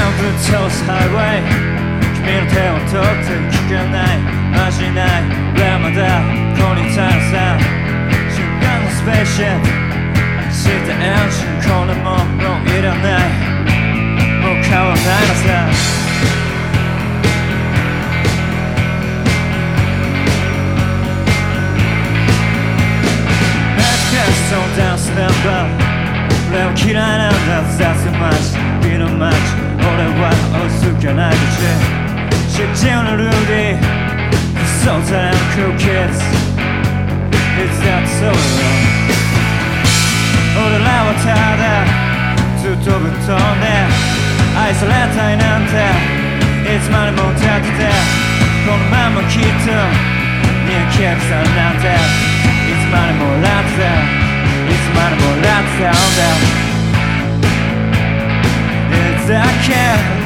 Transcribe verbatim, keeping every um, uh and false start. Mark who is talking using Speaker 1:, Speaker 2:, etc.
Speaker 1: ぶっ通すハイウェイ君の手を取って聞かないマジない俺まだここにたくさん瞬間のスペーシップしてエンジンこんなもんもういらないもう変わらないのさそうダンスナンバー俺は嫌いなんだ雑な街美の街俺は追いつかない道失調のルーディそうだな空気 It's that so long 俺らはただずっとぶっ飛んで愛されたいなんていつまでも立っててこのままきっと人気さなんていつまでもラッツだいつまでもラッツだ It's that kid